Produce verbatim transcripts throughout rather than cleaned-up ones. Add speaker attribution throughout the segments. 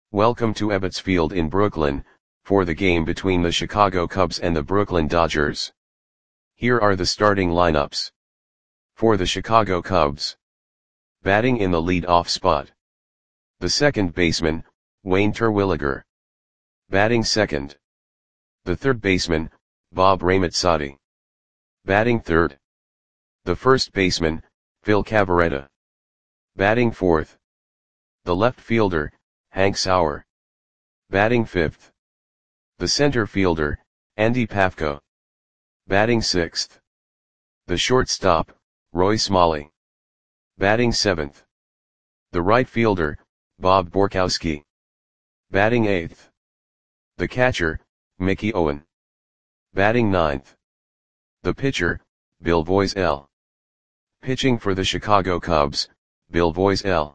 Speaker 1: Welcome to Ebbets Field in Brooklyn, for the game between the Chicago Cubs and the Brooklyn Dodgers. Here are the starting lineups. For the Chicago Cubs. Batting in the lead-off spot. The second baseman, Wayne Terwilliger. Batting second. The third baseman, Bob Raymatsadi. Batting third. The first baseman, Phil Cavarretta. Batting fourth. The left fielder, Hank Sauer. Batting fifth. The center fielder, Andy Pafko. Batting sixth. The shortstop, Roy Smalley. Batting seventh. The right fielder, Bob Borkowski. Batting eighth. The catcher, Mickey Owen. Batting ninth. The pitcher, Bill Voiselle. Pitching for the Chicago Cubs, Bill Voiselle.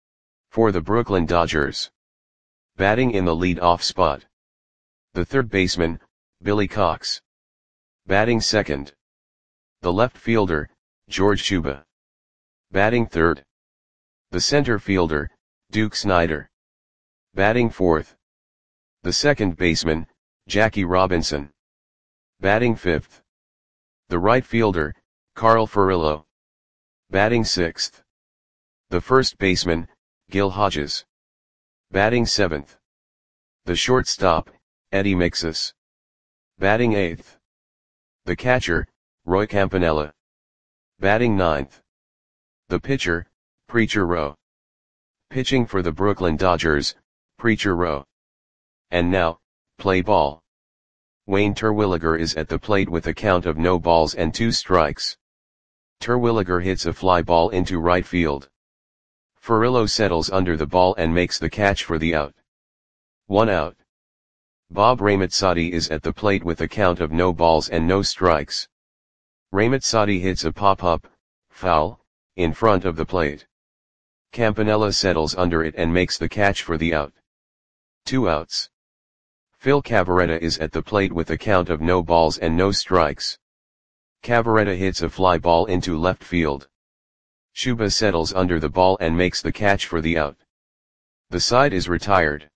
Speaker 1: For the Brooklyn Dodgers. Batting in the lead-off spot. The third baseman, Billy Cox. Batting second. The left fielder, George Shuba. Batting third. The center fielder, Duke Snider. Batting fourth. The second baseman, Jackie Robinson. Batting fifth. The right fielder, Carl Furillo. Batting sixth. The first baseman, Gil Hodges. Batting seventh. The shortstop, Eddie Mixus. Batting eighth. The catcher, Roy Campanella. Batting ninth. The pitcher, Preacher Rowe. Pitching for the Brooklyn Dodgers, Preacher Rowe. And now, play ball. Wayne Terwilliger is at the plate with a count of no balls and two strikes. Terwilliger hits a fly ball into right field. Furillo settles under the ball and makes the catch for the out. One out. Bob Raymatsadi is at the plate with a count of no balls and no strikes. Raymatsadi hits a pop-up, foul, in front of the plate. Campanella settles under it and makes the catch for the out. Two outs. Phil Cavarretta is at the plate with a count of no balls and no strikes. Cavarretta hits a fly ball into left field. Shuba settles under the ball and makes the catch for the out. The side is retired.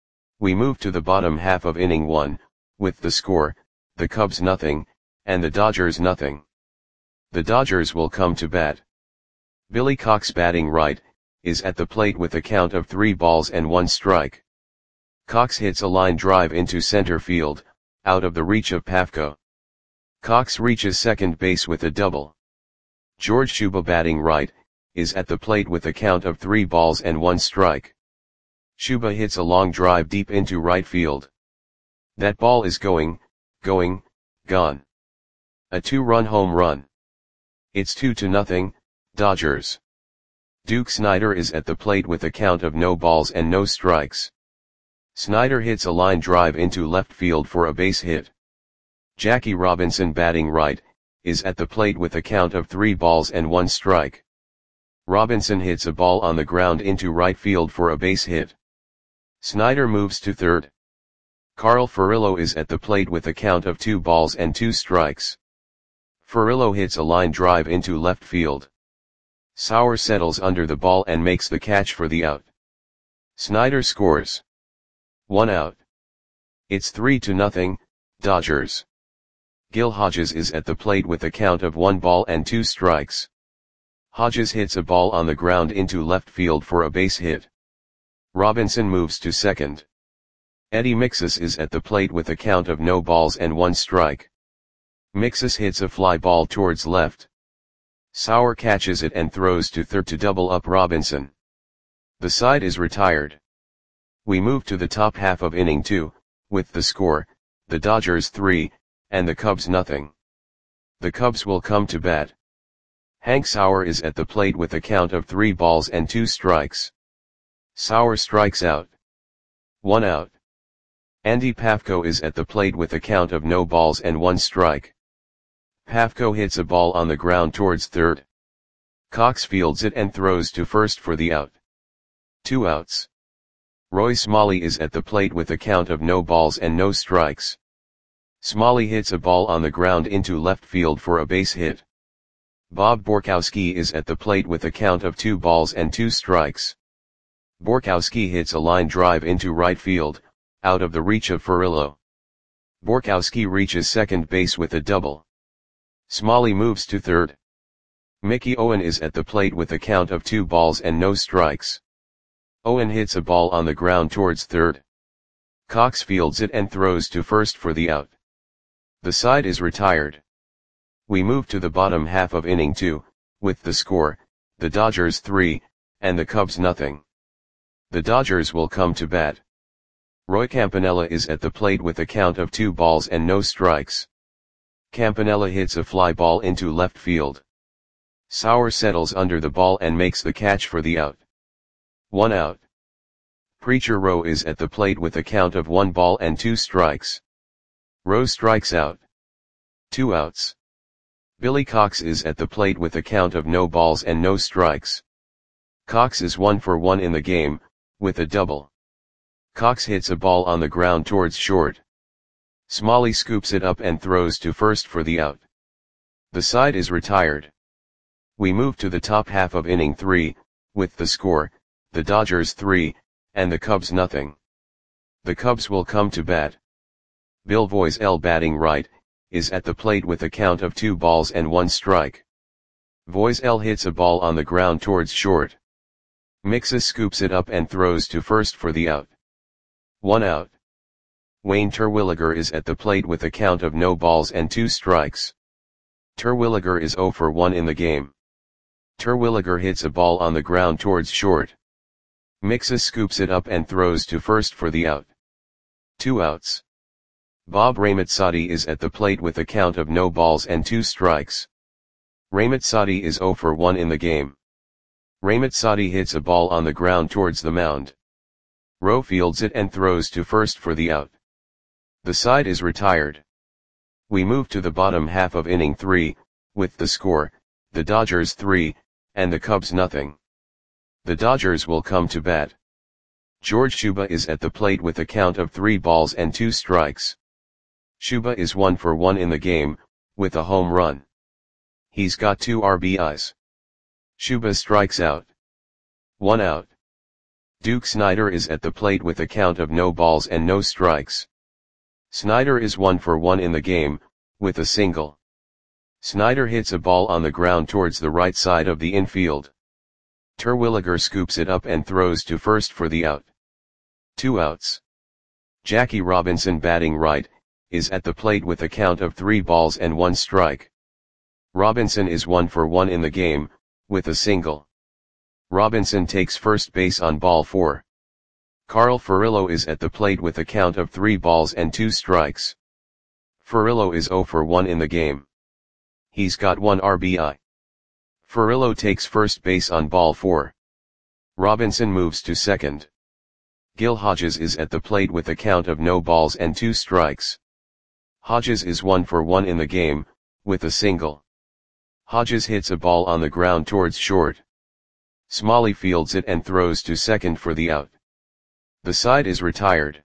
Speaker 1: We move to the bottom half of inning one, with the score, the Cubs nothing, and the Dodgers nothing. The Dodgers will come to bat. Billy Cox batting right, is at the plate with a count of three balls and one strike. Cox hits a line drive into center field, out of the reach of Pafko. Cox reaches second base with a double. George Shuba batting right, is at the plate with a count of three balls and one strike. Shuba hits a long drive deep into right field. That ball is going, going, gone. A two-run home run. It's two to nothing, Dodgers. Duke Snider is at the plate with a count of no balls and no strikes. Snider hits a line drive into left field for a base hit. Jackie Robinson batting right, is at the plate with a count of three balls and one strike. Robinson hits a ball on the ground into right field for a base hit. Snider moves to third. Carl Furillo is at the plate with a count of two balls and two strikes. Furillo hits a line drive into left field. Sauer settles under the ball and makes the catch for the out. Snider scores. One out. It's three to nothing, Dodgers. Gil Hodges is at the plate with a count of one ball and two strikes. Hodges hits a ball on the ground into left field for a base hit. Robinson moves to second. Eddie Mixus is at the plate with a count of no balls and one strike. Mixus hits a fly ball towards left. Sauer catches it and throws to third to double up Robinson. The side is retired. We move to the top half of inning two, with the score, the Dodgers three, and the Cubs nothing. The Cubs will come to bat. Hank Sauer is at the plate with a count of three balls and two strikes. Sauer strikes out. One out. Andy Pafko is at the plate with a count of no balls and one strike. Pafko hits a ball on the ground towards third. Cox fields it and throws to first for the out. Two outs. Roy Smalley is at the plate with a count of no balls and no strikes. Smalley hits a ball on the ground into left field for a base hit. Bob Borkowski is at the plate with a count of two balls and two strikes. Borkowski hits a line drive into right field, out of the reach of Furillo. Borkowski reaches second base with a double. Smalley moves to third. Mickey Owen is at the plate with a count of two balls and no strikes. Owen hits a ball on the ground towards third. Cox fields it and throws to first for the out. The side is retired. We move to the bottom half of inning two, with the score, the Dodgers three, and the Cubs nothing. The Dodgers will come to bat. Roy Campanella is at the plate with a count of two balls and no strikes. Campanella hits a fly ball into left field. Sauer settles under the ball and makes the catch for the out. One out. Preacher Rowe is at the plate with a count of one ball and two strikes. Rowe strikes out. Two outs. Billy Cox is at the plate with a count of no balls and no strikes. Cox is one for one in the game, with a double. Cox hits a ball on the ground towards short. Smalley scoops it up and throws to first for the out. The side is retired. We move to the top half of inning three, with the score, the Dodgers three, and the Cubs nothing. The Cubs will come to bat. Bill Voisel, batting right, is at the plate with a count of two balls and one strike. Voisel hits a ball on the ground towards short. Mixes scoops it up and throws to first for the out. One out. Wayne Terwilliger is at the plate with a count of no balls and two strikes. Terwilliger is zero for one in the game. Terwilliger hits a ball on the ground towards short. Mixes scoops it up and throws to first for the out. Two outs. Bob Ramazzotti is at the plate with a count of no balls and two strikes. Ramazzotti is zero for one in the game. Ramazzotti hits a ball on the ground towards the mound. Rowe fields it and throws to first for the out. The side is retired. We move to the bottom half of inning three, with the score, the Dodgers three, and the Cubs nothing. The Dodgers will come to bat. George Shuba is at the plate with a count of three balls and two strikes. Shuba is one for one in the game, with a home run. He's got two R B Is. Shuba strikes out. One out. Duke Snider is at the plate with a count of no balls and no strikes. Snider is one for one in the game, with a single. Snider hits a ball on the ground towards the right side of the infield. Terwilliger scoops it up and throws to first for the out. Two outs. Jackie Robinson, batting right, is at the plate with a count of three balls and one strike. Robinson is one for one in the game, with a single. Robinson takes first base on ball four. Carl Furillo is at the plate with a count of three balls and two strikes. Furillo is zero for one in the game. He's got one R B I. Furillo takes first base on ball four. Robinson moves to second. Gil Hodges is at the plate with a count of no balls and two strikes. Hodges is one for one in the game, with a single. Hodges hits a ball on the ground towards short. Smalley fields it and throws to second for the out. The side is retired.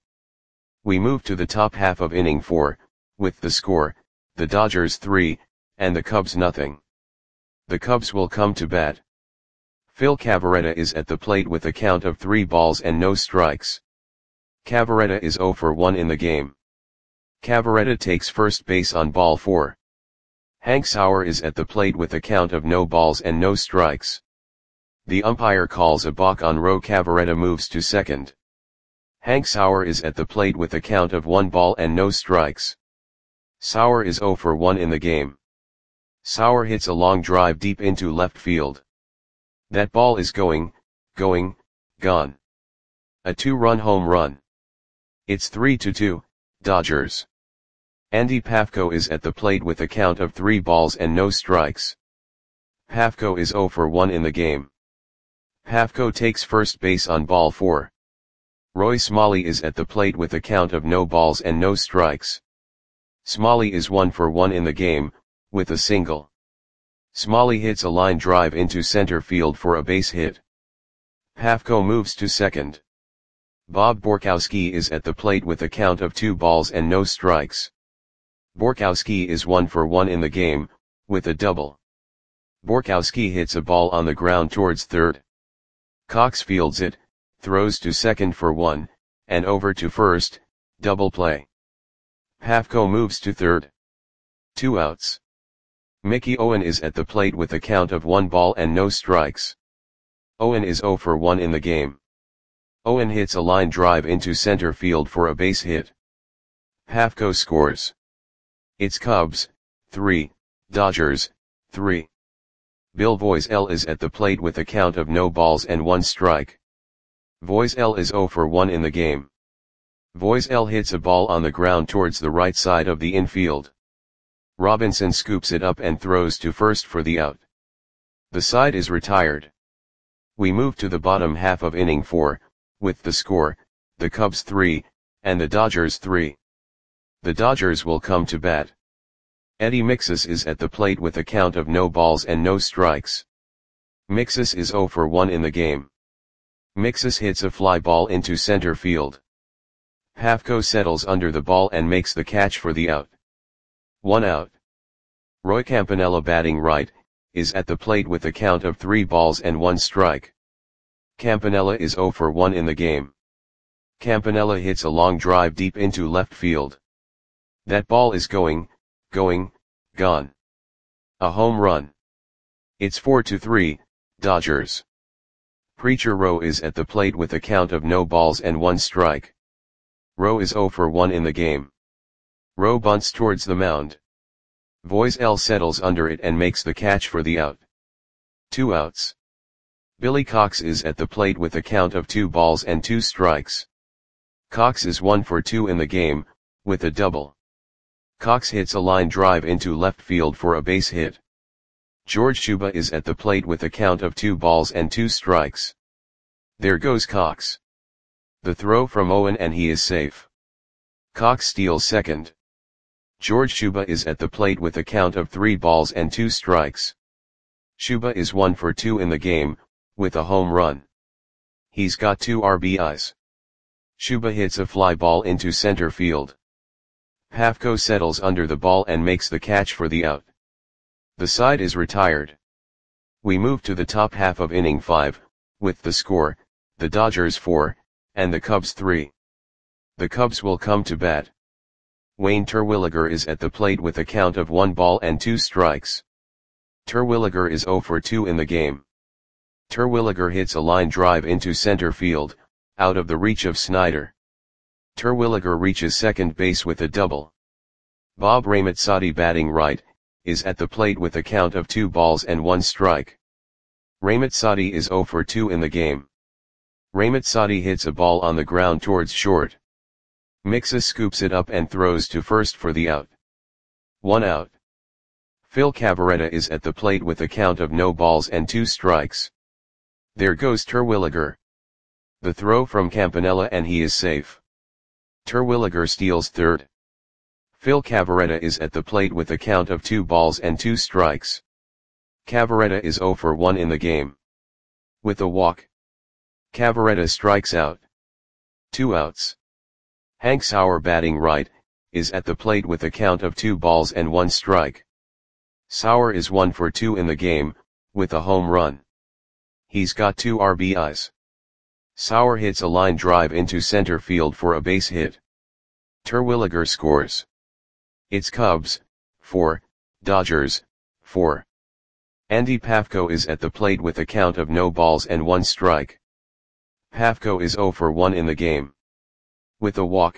Speaker 1: We move to the top half of inning four, with the score, the Dodgers three, and the Cubs nothing. The Cubs will come to bat. Phil Cavarretta is at the plate with a count of three balls and no strikes. Cavarretta is zero for one in the game. Cavarretta takes first base on ball four. Hank Sauer is at the plate with a count of no balls and no strikes. The umpire calls a balk on Rowe. Cavarretta moves to second. Hank Sauer is at the plate with a count of one ball and no strikes. Sauer is zero for one in the game. Sauer hits a long drive deep into left field. That ball is going, going, gone. A two-run home run. It's three to two, Dodgers. Andy Pafko is at the plate with a count of three balls and no strikes. Pafko is zero for one in the game. Pafko takes first base on ball four. Roy Smalley is at the plate with a count of no balls and no strikes. Smalley is one for one in the game, with a single. Smalley hits a line drive into center field for a base hit. Pafko moves to second. Bob Borkowski is at the plate with a count of two balls and no strikes. Borkowski is one for one in the game, with a double. Borkowski hits a ball on the ground towards third. Cox fields it, throws to second for one, and over to first, double play. Pafko moves to third. Two outs. Mickey Owen is at the plate with a count of one ball and no strikes. Owen is zero for one in the game. Owen hits a line drive into center field for a base hit. Pafko scores. It's Cubs, three, Dodgers, three. Bill Voiselle is at the plate with a count of no balls and one strike. Voiselle is zero for one in the game. Voiselle hits a ball on the ground towards the right side of the infield. Robinson scoops it up and throws to first for the out. The side is retired. We move to the bottom half of inning four, with the score, the Cubs three, and the Dodgers three. The Dodgers will come to bat. Eddie Mixus is at the plate with a count of no balls and no strikes. Mixus is zero for one in the game. Mixus hits a fly ball into center field. Pafko settles under the ball and makes the catch for the out. One out. Roy Campanella, batting right, is at the plate with a count of three balls and one strike. Campanella is zero for one in the game. Campanella hits a long drive deep into left field. That ball is going, going, gone. A home run. It's four to three, Dodgers. Preacher Rowe is at the plate with a count of no balls and one strike. Rowe is zero for one in the game. Rowe bunts towards the mound. Voiselle settles under it and makes the catch for the out. Two outs. Billy Cox is at the plate with a count of two balls and two strikes. Cox is one for two in the game, with a double. Cox hits a line drive into left field for a base hit. George Shuba is at the plate with a count of two balls and two strikes. There goes Cox. The throw from Owen and he is safe. Cox steals second. George Shuba is at the plate with a count of three balls and two strikes. Shuba is one for two in the game, with a home run. He's got two R B Is. Shuba hits a fly ball into center field. Pafko settles under the ball and makes the catch for the out. The side is retired. We move to the top half of inning five, with the score, the Dodgers four, and the Cubs three. The Cubs will come to bat. Wayne Terwilliger is at the plate with a count of one ball and two strikes. Terwilliger is zero for two in the game. Terwilliger hits a line drive into center field, out of the reach of Snyder. Terwilliger reaches second base with a double. Bob Ramazzotti, batting right, is at the plate with a count of two balls and one strike. Ramazzotti is zero for two in the game. Ramazzotti hits a ball on the ground towards short. Mixus scoops it up and throws to first for the out. One out. Phil Cavarretta is at the plate with a count of no balls and two strikes. There goes Terwilliger. The throw from Campanella and he is safe. Terwilliger steals third. Phil Cavarretta is at the plate with a count of two balls and two strikes. Cavarretta is zero for one in the game. With a walk, Cavarretta strikes out. Two outs. Hank Sauer, batting right, is at the plate with a count of two balls and one strike. Sauer is one for two in the game, with a home run. He's got two R B Is. Sauer hits a line drive into center field for a base hit. Terwilliger scores. It's Cubs, four, Dodgers, four. Andy Pafko is at the plate with a count of no balls and one strike. Pafko is zero for one in the game. With a walk,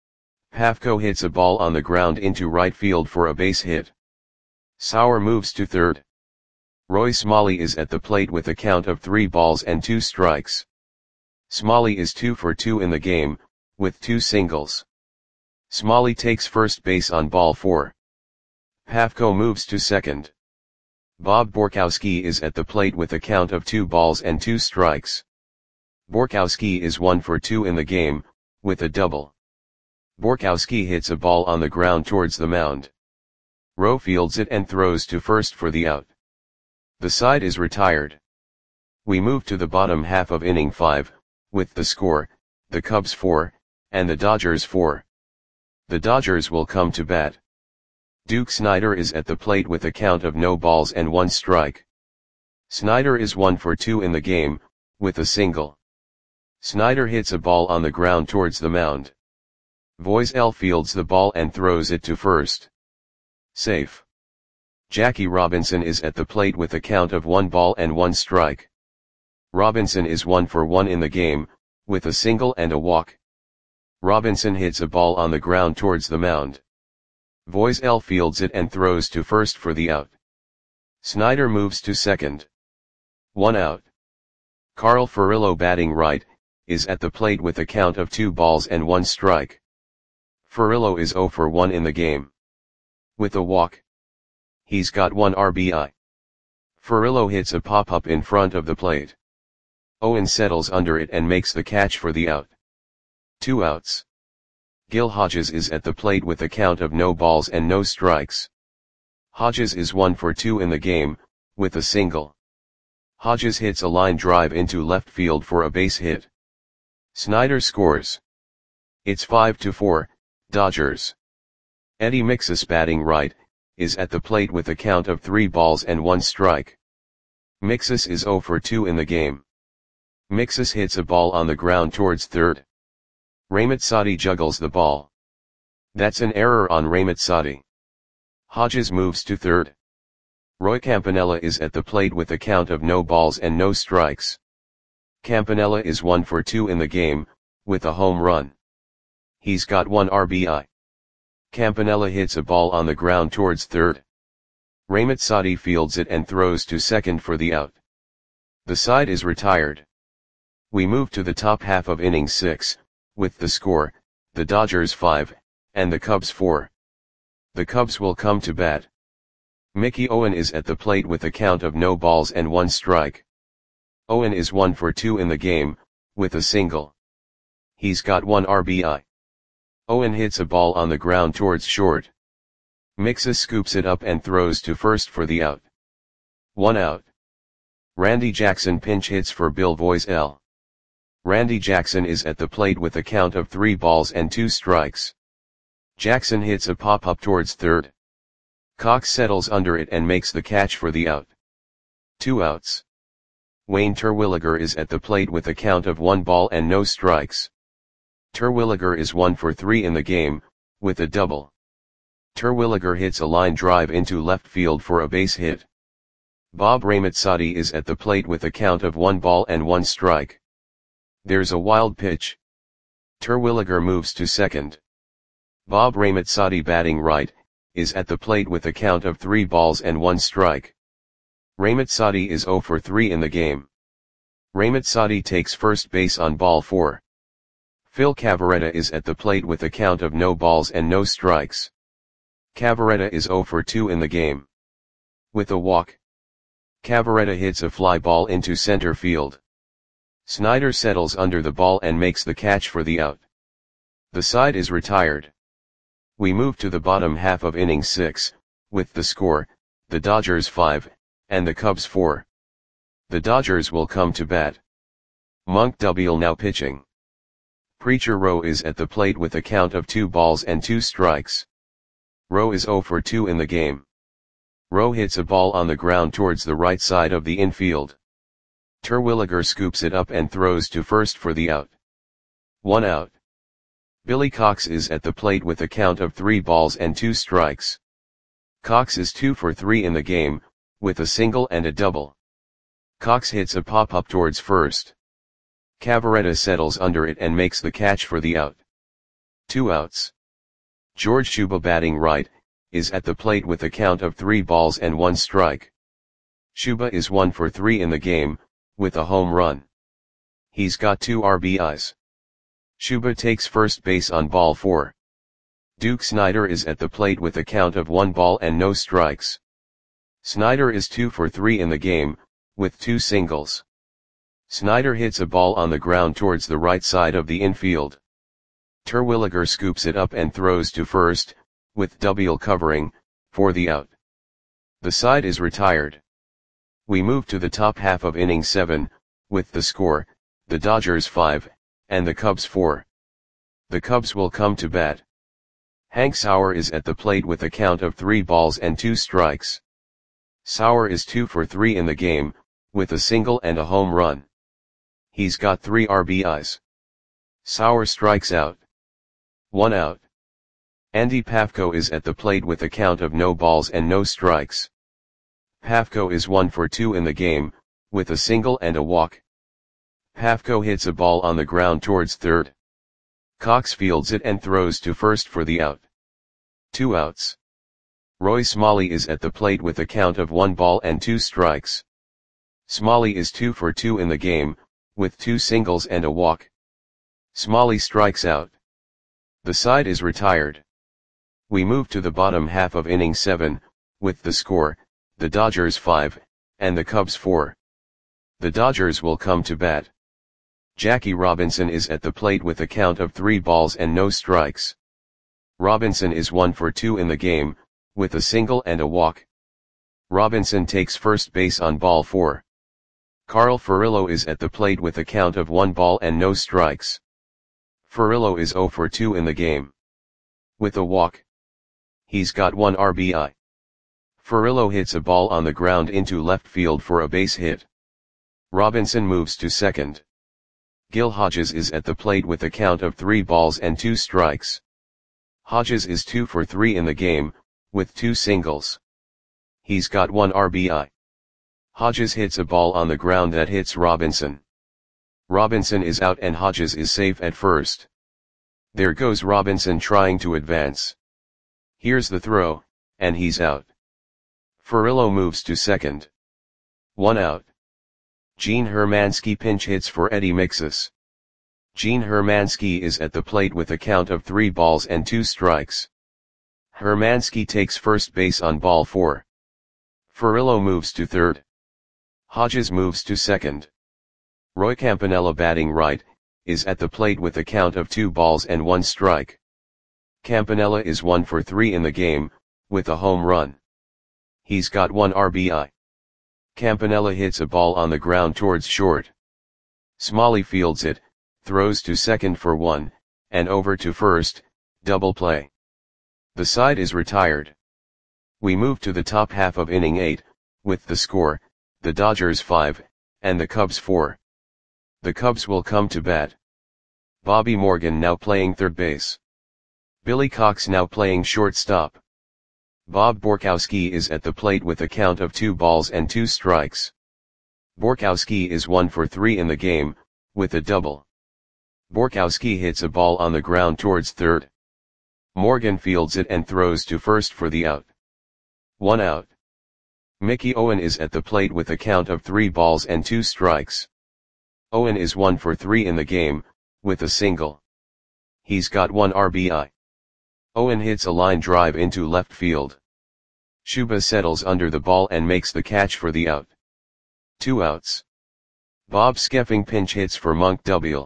Speaker 1: Pafko hits a ball on the ground into right field for a base hit. Sauer moves to third. Roy Smalley is at the plate with a count of three balls and two strikes. Smalley is two for two in the game, with two singles. Smalley takes first base on ball four. Pafko moves to second. Bob Borkowski is at the plate with a count of two balls and two strikes. Borkowski is one for two in the game, with a double. Borkowski hits a ball on the ground towards the mound. Rowe fields it and throws to first for the out. The side is retired. We move to the bottom half of inning five, with the score, the Cubs four, and the Dodgers four. The Dodgers will come to bat. Duke Snider is at the plate with a count of no balls and one strike. Snider is one for two in the game, with a single. Snyder hits a ball on the ground towards the mound. Voiselle fields the ball and throws it to first. Safe. Jackie Robinson is at the plate with a count of one ball and one strike. Robinson is one for one in the game, with a single and a walk. Robinson hits a ball on the ground towards the mound. Voiselle fields it and throws to first for the out. Snyder moves to second. One out. Carl Furillo, batting right, is at the plate with a count of two balls and one strike. Furillo is zero for one in the game. With a walk. He's got one R B I. Furillo hits a pop-up in front of the plate. Owen settles under it and makes the catch for the out. Two outs. Gil Hodges is at the plate with a count of no balls and no strikes. Hodges is one for two in the game, with a single. Hodges hits a line drive into left field for a base hit. Snyder scores. It's five to four, Dodgers. Eddie Mixus, batting right, is at the plate with a count of three balls and one strike. Mixus is zero for two in the game. Mixus hits a ball on the ground towards third. Ramazzotti juggles the ball. That's an error on Ramazzotti. Hodges moves to third. Roy Campanella is at the plate with a count of no balls and no strikes. Campanella is one for two in the game, with a home run. He's got one R B I. Campanella hits a ball on the ground towards third. Ramazzotti fields it and throws to second for the out. The side is retired. We move to the top half of inning six, with the score, the Dodgers five, and the Cubs four. The Cubs will come to bat. Mickey Owen is at the plate with a count of no balls and one strike. Owen is one for two in the game, with a single. He's got one R B I. Owen hits a ball on the ground towards short. Mixus scoops it up and throws to first for the out. One out. Randy Jackson pinch hits for Bill Voiselle. Randy Jackson is at the plate with a count of three balls and two strikes. Jackson hits a pop-up towards third. Cox settles under it and makes the catch for the out. Two outs. Wayne Terwilliger is at the plate with a count of one ball and no strikes. Terwilliger is one for three in the game, with a double. Terwilliger hits a line drive into left field for a base hit. Bob Ramazzotti is at the plate with a count of one ball and one strike. There's a wild pitch. Terwilliger moves to second. Bob Ramazzotti, batting right, is at the plate with a count of three balls and one strike. Ramazzotti is zero for three in the game. Ramazzotti takes first base on ball four. Phil Cavarretta is at the plate with a count of no balls and no strikes. Cavarretta is zero for two in the game. With a walk. Cavarretta hits a fly ball into center field. Snyder settles under the ball and makes the catch for the out. The side is retired. We move to the bottom half of inning six, with the score, the Dodgers five, and the Cubs four. The Dodgers will come to bat. Monk W now pitching. Preacher Rowe is at the plate with a count of two balls and two strikes. Rowe is zero for two in the game. Rowe hits a ball on the ground towards the right side of the infield. Terwilliger scoops it up and throws to first for the out. One out. Billy Cox is at the plate with a count of three balls and two strikes. Cox is two for three in the game, with a single and a double. Cox hits a pop-up towards first. Cavarretta settles under it and makes the catch for the out. Two outs. George Shuba, batting right, is at the plate with a count of three balls and one strike. Shuba is one for three in the game, with a home run. He's got two R B Is. Shuba takes first base on ball four. Duke Snyder is at the plate with a count of one ball and no strikes. Snyder is two for three in the game, with two singles. Snyder hits a ball on the ground towards the right side of the infield. Terwilliger scoops it up and throws to first, with W covering, for the out. The side is retired. We move to the top half of inning seven, with the score, the Dodgers five, and the Cubs four. The Cubs will come to bat. Hank Sauer is at the plate with a count of three balls and two strikes. Sauer is two for three in the game, with a single and a home run. He's got three R B Is. Sauer strikes out. One out. Andy Pafko is at the plate with a count of no balls and no strikes. Pafko is one for two in the game, with a single and a walk. Pafko hits a ball on the ground towards third. Cox fields it and throws to first for the out. Two outs. Roy Smalley is at the plate with a count of one ball and two strikes. Smalley is two for two in the game, with two singles and a walk. Smalley strikes out. The side is retired. We move to the bottom half of inning seven, with the score, the Dodgers five, and the Cubs four. The Dodgers will come to bat. Jackie Robinson is at the plate with a count of three balls and no strikes. Robinson is one for two in the game, with a single and a walk. Robinson takes first base on ball four. Carl Furillo is at the plate with a count of one ball and no strikes. Furillo is zero for two in the game. With a walk. He's got one R B I. Furillo hits a ball on the ground into left field for a base hit. Robinson moves to second. Gil Hodges is at the plate with a count of three balls and two strikes. Hodges is two for three in the game, with two singles. He's got one R B I. Hodges hits a ball on the ground that hits Robinson. Robinson is out and Hodges is safe at first. There goes Robinson trying to advance. Here's the throw, and he's out. Furillo moves to second. One out. Gene Hermansky pinch hits for Eddie Mixus. Gene Hermansky is at the plate with a count of three balls and two strikes. Hermansky takes first base on ball four. Furillo moves to third. Hodges moves to second. Roy Campanella, batting right, is at the plate with a count of two balls and one strike. Campanella is one for three in the game, with a home run. He's got one R B I. Campanella hits a ball on the ground towards short. Smalley fields it, throws to second for one, and over to first, double play. The side is retired. We move to the top half of inning eight, with the score, the Dodgers five, and the Cubs four. The Cubs will come to bat. Bobby Morgan now playing third base. Billy Cox now playing shortstop. Bob Borkowski is at the plate with a count of two balls and two strikes. Borkowski is one for three in the game, with a double. Borkowski hits a ball on the ground towards third. Morgan fields it and throws to first for the out. One out. Mickey Owen is at the plate with a count of three balls and two strikes. Owen is one for three in the game, with a single. He's got one R B I. Owen hits a line drive into left field. Shuba settles under the ball and makes the catch for the out. Two outs. Bob Skeffing pinch hits for Monk W.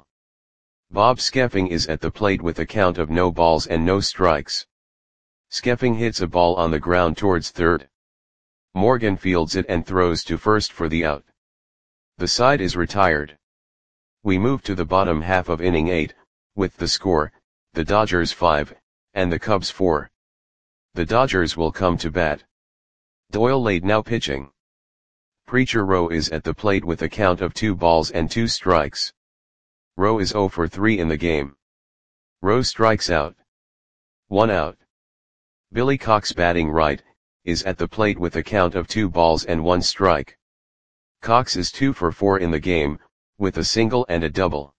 Speaker 1: Bob Skeffing is at the plate with a count of no balls and no strikes. Skeffing hits a ball on the ground towards third. Morgan fields it and throws to first for the out. The side is retired. We move to the bottom half of inning eight, with the score, the Dodgers five, and the Cubs four. The Dodgers will come to bat. Doyle Lade now pitching. Preacher Rowe is at the plate with a count of two balls and two strikes. Rowe is zero for three in the game. Rowe strikes out. One out. Billy Cox, batting right, is at the plate with a count of two balls and one strike. Cox is two for four in the game, with a single and a double.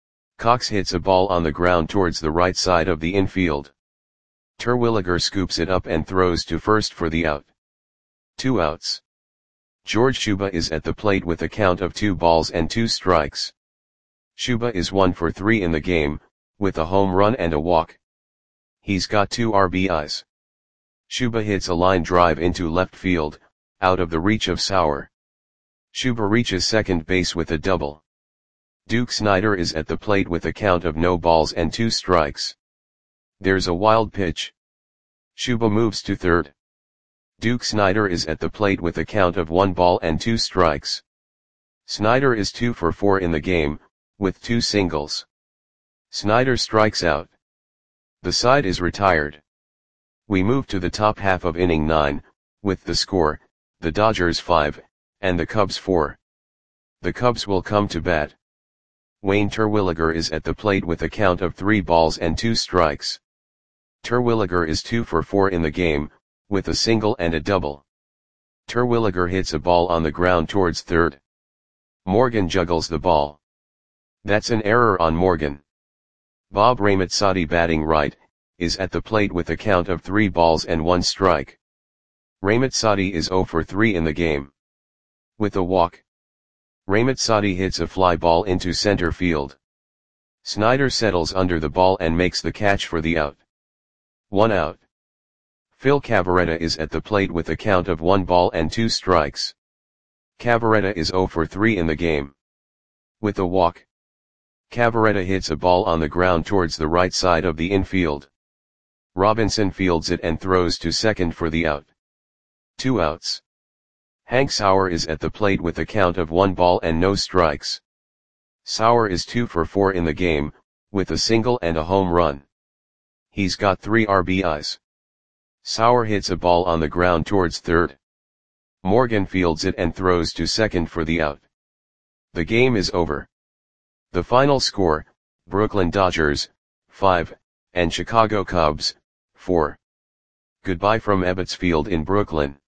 Speaker 1: Cox hits a ball on the ground towards the right side of the infield. Terwilliger scoops it up and throws to first for the out. Two outs. George Shuba is at the plate with a count of two balls and two strikes. Shuba is one for three in the game, with a home run and a walk. He's got two R B Is. Shuba hits a line drive into left field, out of the reach of Sauer. Shuba reaches second base with a double. Duke Snider is at the plate with a count of no balls and two strikes. There's a wild pitch. Shuba moves to third. Duke Snider is at the plate with a count of one ball and two strikes. Snider is two for four in the game, with two singles. Snider strikes out. The side is retired. We move to the top half of inning nine, with the score, the Dodgers five, and the Cubs four. The Cubs will come to bat. Wayne Terwilliger is at the plate with a count of three balls and two strikes. Terwilliger is two for four in the game, with a single and a double. Terwilliger hits a ball on the ground towards third. Morgan juggles the ball. That's an error on Morgan. Bob Ramazzati, batting right, is at the plate with a count of three balls and one strike. Ramazzati is zero for three in the game. With a walk, Ramazzati hits a fly ball into center field. Snyder settles under the ball and makes the catch for the out. One out. Phil Cavarretta is at the plate with a count of one ball and two strikes. Cavarretta is zero for three in the game. With a walk, Cavarretta hits a ball on the ground towards the right side of the infield. Robinson fields it and throws to second for the out. Two outs. Hank Sauer is at the plate with a count of one ball and no strikes. Sauer is two for four in the game, with a single and a home run. He's got three R B Is. Sauer hits a ball on the ground towards third. Morgan fields it and throws to second for the out. The game is over. The final score, Brooklyn Dodgers, five, and Chicago Cubs, four. Goodbye from Ebbets Field in Brooklyn.